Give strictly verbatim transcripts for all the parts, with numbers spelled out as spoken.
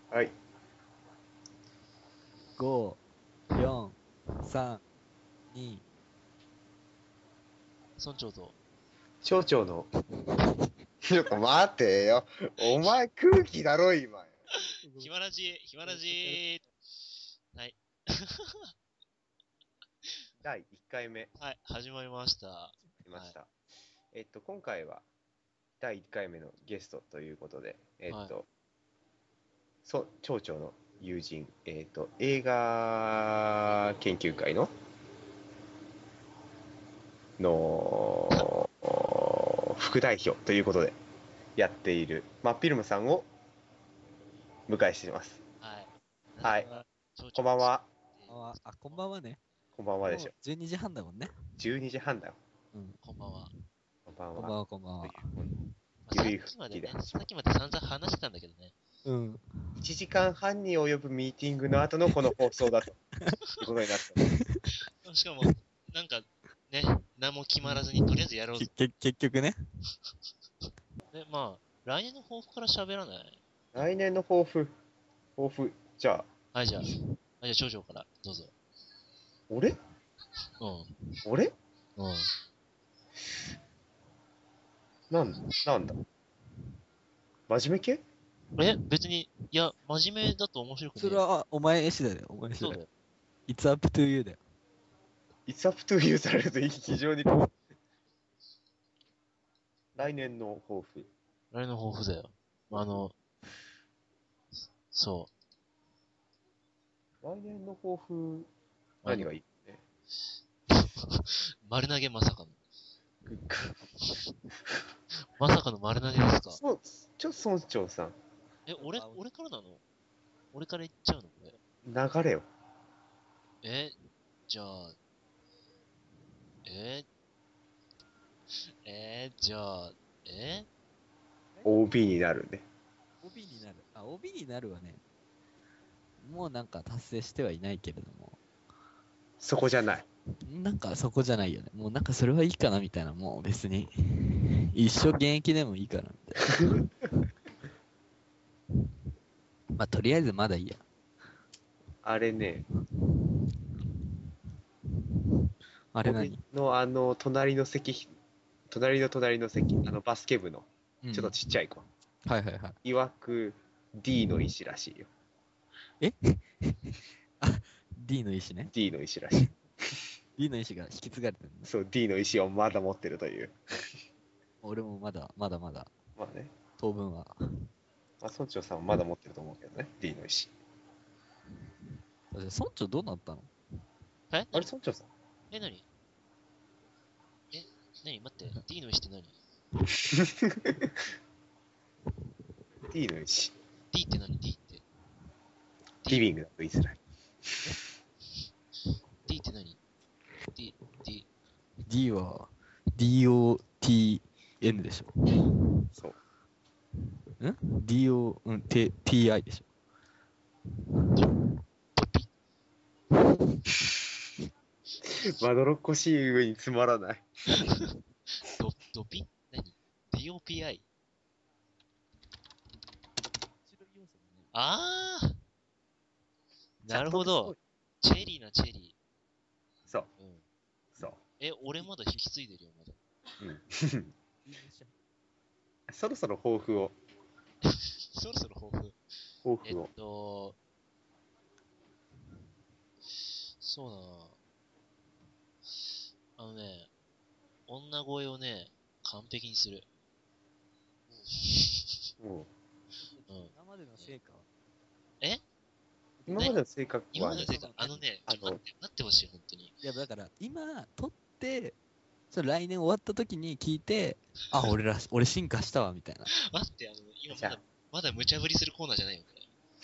はい。 ご、よん、さん、に、 村長と。 町長の。ちょっと待てよ。お前空気だろ、今。 ひまらじ、ひまらじはい。 だいいっかいめ。 はい、始まりました。 来ました。はい、えっと、今回はだいいっかいめのゲストということで、えっと、はい、そ町長の友人、えっと、映画研究会のの副代表ということでやっているマッピルムさんを迎えしています。 はい。 はい。こんばんは。 あ、こんばんはね。 こんばんはでしょ。 じゅうにじはんだもんね。 じゅうにじはんだよ。 うん。 こんばんは。 こんばんは。 こんばんは、こんばんは。 さっきまでね、さっきまで散々話してたんだけどね。 うん。 いちじかんはんに及ぶミーティングの後のこの放送だと。いうことになった。 しかも、なんか、ね、何も決まらずに、とりあえずやろうと。 け結局ね。 で、まあ、来年の抱負から喋らない？ 来年の抱負。抱負。じゃあ。はい、じゃあ。はい、じゃあ、長女から、どうぞ。 俺？ うん。 俺？ うん。 なんだなんだ真面目系？ え、別に、いや、真面目だと面白くね。 それは、お前絵師だよ、お前絵師だよ。 そうだよ。 It's up to you だよ。 It's up to you されると非常にこう。来年の抱負。 来年の抱負だよ。あの、そう。 来年の抱負、何がいいね。 丸投げまさかの。まさかの丸投げですか？ そう、ちょ、村長さん。 え、俺、俺からなの？俺から言っちゃうのこれ。 流れよ。 え、じゃあ、ええー、じゃあ、えオービー になるね。 オービー になる。あ、オービー になるはね、もうなんか達成してはいないけれども。 そこじゃない。 なんかそこじゃないよね。もうなんかそれはいいかなみたいな、もう別に。一生現役でもいいかなみたいな。まあとりあえずまだいいや。 あれね。 あれ何？ のあの、隣の席、隣の隣の席、あのバスケ部の、ちょっとちっちゃい子。 うん、はいはいはい。 曰く D の意思らしいよ。 えあ、D の意思ね。 D の意思らしい。 D の意思が引き継がれてるの。 そう、D の意思をまだ持ってるという。 俺もまだ、まだまだ。 まあね。 当分は。 まあ、村長さんはまだ持ってると思うけどね、D の意思。村長どうなったの？ えあれ、村長さんえ、何え、何待って、D の意思って何 ？D の意思。 D って何 ?D って。 リビングだと言いづらい。 D って何 ?D、D。 D は ディーオーティーエヌ でしょ。 そう。 ん ?ディーオー、うん、ティーアイ でしょ。 まどろっこしい上につまらない。 ド、ドピ何 ?ディーオーピーアイ？ あーなるほど。チェリーなチェリー。そう。 うん。 そう。 え、俺まだ引き継いでるよ、まだ。 うん。そろそろ抱負を。 そろそろ抱負。 抱負を。 えっと、そうだな。あのね、女声をね、完璧にする。 もう。 今までの成果は？ え今までの性格は、ね、 今までの成果、あのね、あの待って、待ってほしい、本当に。 いや、だから、今、撮って、それ来年終わった時に聞いて、あ、俺ら、俺進化したわ、みたいな。 待って、あの、今まだ、まだ無茶ぶりするコーナーじゃないよ、これ。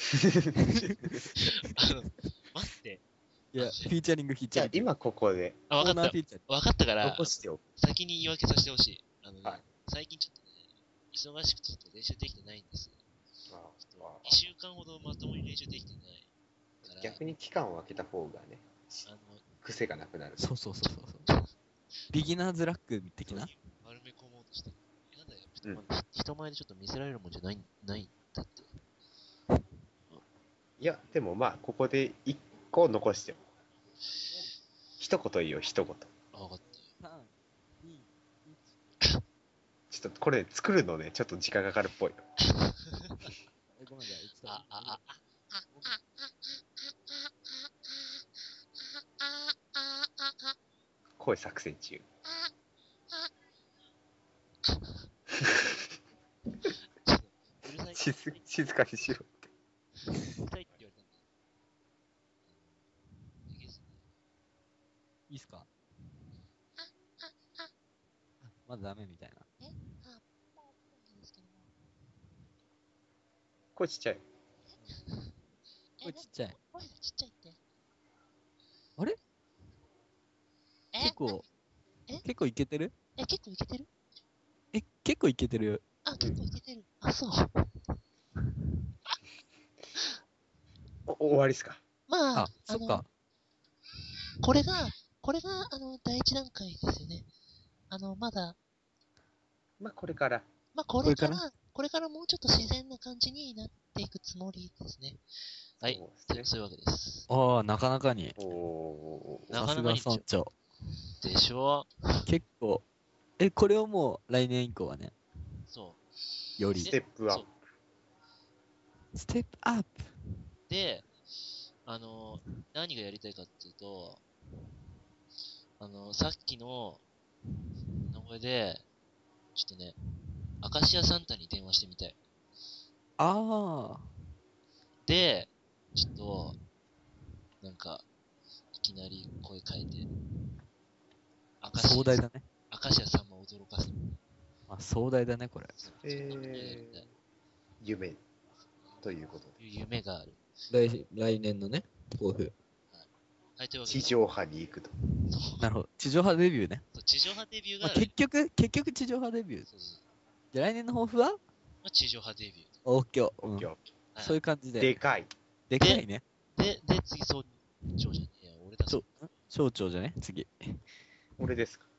あの、待って。 いや、フィーチャリング、フィーチャリング。 じゃあ、今ここで。 あ、わかった。わかったから、 残しておく。 先に言い訳させてほしい。あのね、 はい、 最近ちょっとね、忙しくてちょっと練習できてないんです。ああにしゅうかんほどまともに練習できてないから。 逆に期間を空けた方がね、あの癖がなくなる。 そうそうそうそう。ビギナーズラック的な丸め込もうとして。なんだよ、うん、人前でちょっと見せられるもんじゃない、ないんだって。 いや、でもまあ、ここで一個残してよ。一言いいよ、一言。 あ、わかった。 さん、に、いち。 ちょっとこれ作るのね、ちょっと時間かかるっぽいよ。 え、ごめんなさい。ちょっとあ、あ、あ、あ、 声作戦中。 うるさい。 静静かにしろって。 うるさいって言われたんだ。いいですね。 いいっすか？まだダメみたいな。 えあ、まあ、いいんですけども。 声ちっちゃい。 声ちっちゃい。 声がちっちゃいって。 あれえ結構、 え結構いけてる？ え、結構いけてる？ え、結構いけてる。 あ、結構いけてる。あ、そう。 お終わりっすか？ まあ、 あ、そっの、 か。 これが、これが、あの、第一段階ですよね。あの、まだ、 まあ、これから。 まあ、これから、 これかこれからもうちょっと自然な感じになっていくつもりですね。 はいそうですね。 そういうわけです。 ああ、なかなかに。 おー。 なさすがかなかにでしょ村長。 でしょ？ 結構。え、これをもう来年以降はね、 そう。 より。 ステップアッそうプ。 ステップアップ。 で、あの、何がやりたいかっていうと、あの、さっきの名前で、ちょっとね、アカシアサンタに電話してみたい。 ああ。 で、ちょっと、なんか、いきなり声変えて、アカシア壮大だね。 アカシアさんも驚かす。 あ、壮大だね、これ。 えー、夢ということで。 いう夢がある。 来、来年のね、抱負。 はい、というわけで、 地上波に行くと。 なるほど。地上波デビューね。 そう地上波デビューまあ、 がある。 結局、結局地上波デビュー。 そうそうじゃあ来年の抱負はまあ、地上波デビュー。 オッケー。 オッケーオッケはいそういう感じー。 で。 でかい。 でかいね。 で、で、次、そう、長者ね。いや、俺たち。 そう。省庁じゃね次。 俺ですか。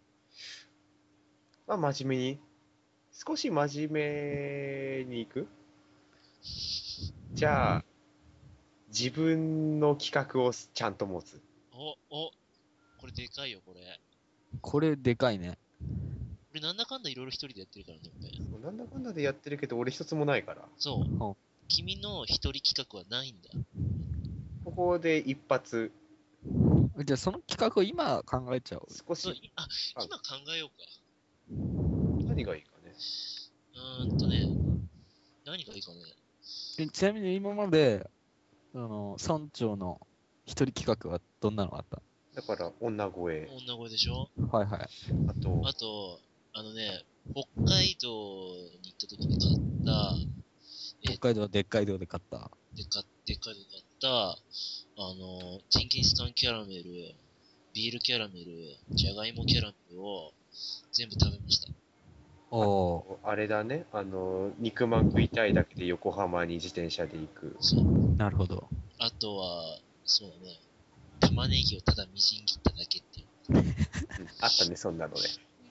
まあ、真面目に。少し真面目に行く？じゃあ、自分の企画をちゃんと持つ。 お、お、これでかいよ、これ。 これでかいね。 俺なんだかんだいろいろ一人でやってるからね、俺。 なんだかんだでやってるけど、俺一つもないから。 そうほう。 君の一人企画はないんだ。 ここで一発、 じゃあその企画を今考えちゃおう。 少そう、 し、 いあ、 あ今考えようか。 何がいいかね。 うーんとね、何がいいかね。 えちなみに今まで、あの、村長の一人企画はどんなのがあっだから、女声。 女声でしょ？ た？はいはい。 あと、 あと、あのね、北海道に行った時に買った、え北海道はでっかい道で買った。 でか、でっかいの買った、あの、ジンギスカンキャラメル、ビールキャラメル、じゃがいもキャラメルを全部食べました。 おおあれだね、あの、肉まん食いたいだけで横浜に自転車で行く。 そう。 ー、なるほど。 あとは、そうだね、玉ねぎをただみじん切っただけっていう。 うんあったね、そんなのね。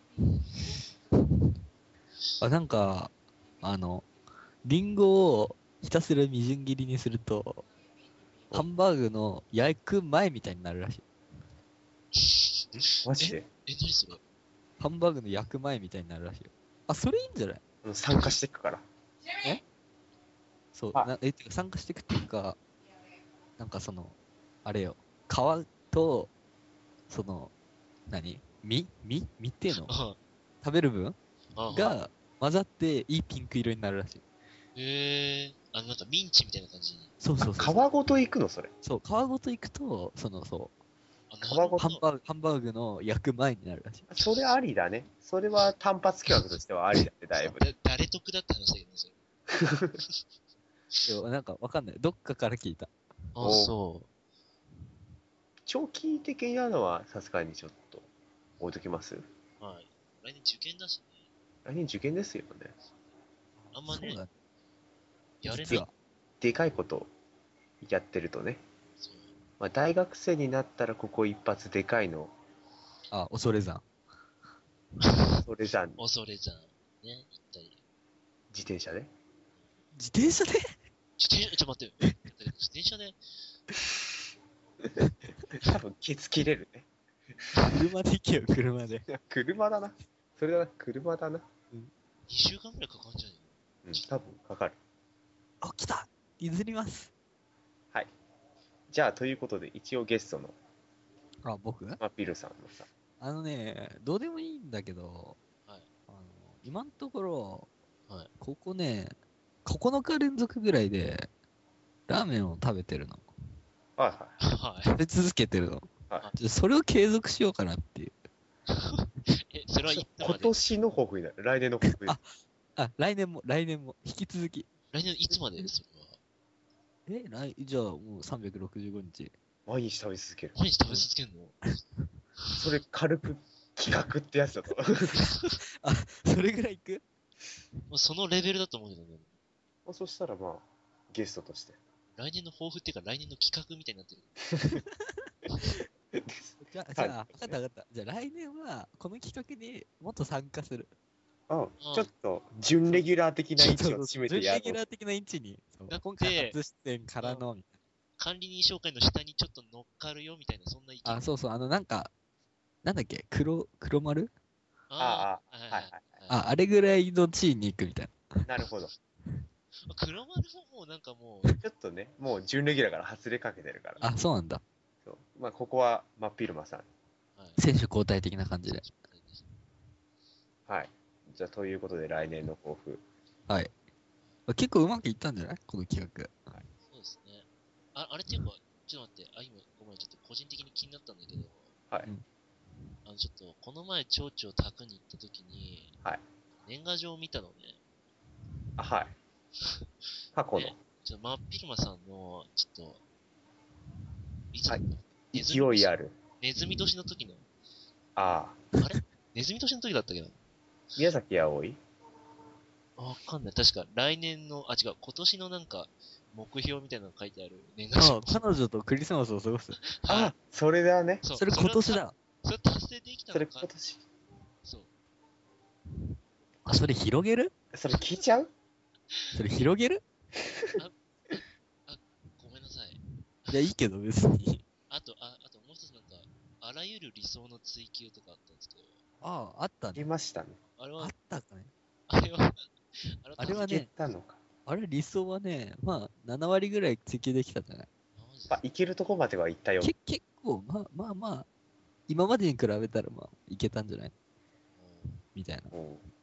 あ、なんか、あの、リンゴをひたすらみじん切りにすると、ハンバーグの焼く前みたいになるらしい。 マジでえ、何それ？ ハンバーグの焼く前みたいになるらしいよ。あ、それいいんじゃない？ うん参加していくから。 そう。 あなえ、てか参加していくっていうか、なんかその、あれよ、皮と、その、何実実実っていうのあ食べる分あ、 が混ざっていいピンク色になるらしい。 へえー、あの、なんかミンチみたいな感じに。 そうそうそう。 皮ごと行くの、それ。 そう、皮ごといくと、その、そう、 あ、 皮なるほどごとハンバーグ、ハンバーグの焼く前になるらしい。 それありだね。それは単発企画としてはありだね、だいぶ。 だ誰得だって話だけどね、それ。 いやなんかわかんない。どっかから聞いた。 あ、 おそ長期的なのはさすがにちょっと置いときます。 う。はい。来年受験だしね。 来年受験ですよね。 あんまねそう、だね。 やれない。 実は。 でかいことやってるとね。 そう。 まあ、大学生になったらここ一発でかいの、 あ、恐山。 それじゃん、 恐れ山、ね、行ったり。 自転車で。 自転車で自転車、ちょっと待ってよ。 自転車で、 多分ケツ切れるね。 車で行けよ、車で。 いや車だな。それだな、車だな。 にしゅうかんくらいかかんじゃねうん、多分かかる。 あ、来た譲ります。 はい。じゃあ、ということで、一応ゲストのあ、僕マピルさんのさ、 あのね、どうでもいいんだけど、 はいあの今のところ、 はいここね、ここのか連続ぐらいで、ラーメンを食べてるの。 はいははい。 食べ続けてるの。 はじゃあそれを継続しようかなっていう。 え、それはいい。 つまで今年の抱負になる。来年の抱負に。 ああ、来年も、来年も、引き続き。 来年いつまでそれは。 え、来、じゃあもうさんびゃくろくじゅうごにち。 毎日食べ続ける。 毎日食べ続けんの？ それ軽く企画ってやつだと。 あ、それぐらいいくもうそのレベルだと思うけどね。 そしたらまあ、ゲストとして。 来年の抱負っていうか来年の企画みたいになってる。 じゃあ、じゃあ、わかったわかった。じゃあ来年は、この企画にもっと参加する。 うんうんちょっと、準レギュラー的な位置を占めて準やろう。 レギュラー的な位置に、そうだって今回初出演からの、みたい管理人紹介の下にちょっと乗っかるよみたいな、そんな意見。 な。あ、そうそう、あの、なんか、なんだっけ、黒、黒丸ああ、 あーはいはいはい。 あ、あれぐらいの地位に行くみたいなるほど。 黒丸ももうなんかもう、 ちょっとね、もう準レギュラーから外れかけてるから。 な。あ、そうなんだ。 そうまあ、ここは、まあ、ピルマさん。 はい。 選手交代的な感じで。 はい。じゃあ、ということで、来年の抱負。 はい。結構うまくいったんじゃないこの企画。 そうですね。あ、あれっていうか、ちょっと待って、あ、今、ごめん、ちょっと個人的に気になったんだけど、 はい。 うんあの、ちょっと、この前、町長宅に行った時に、 はい。 年賀状を見たのね。 あ、はい。過去のねちょっと、真っ昼間さんの、ちょっと、いつだはいったネズ勢ミいある。 ネズミ年の時の、 ああ。 あれネズミ年の時だったっけな宮崎あおいわかんない。確か、来年の、あ、違う、今年のなんか、目標みたいなのが書いてある年賀状あ。彼女とクリスマスを過ごす。 あ、それだね。 そうそれ今年。だ。 それをたそれ達成できたそれのか今年。 そう。 あ、それ広げるそれ聞いちゃうそれ広げるごめんなさい。 いや、いいけど別に。 あと、あ、あともう一つなんか、あらゆる理想の追求とかあったんですけど、 ああ、あったね。 聞きましたね。 あっあれは、 たかね。 あれは、あれは、 聞けあれはね、 たのか。 あれ理想はね、まあ、なな割ぐらい追求できたんじゃないマジでまあ、いけるとこまでは行ったよ。 け結構、まあまあまあ、今までに比べたらまあ、いけたんじゃないみたいな。 うん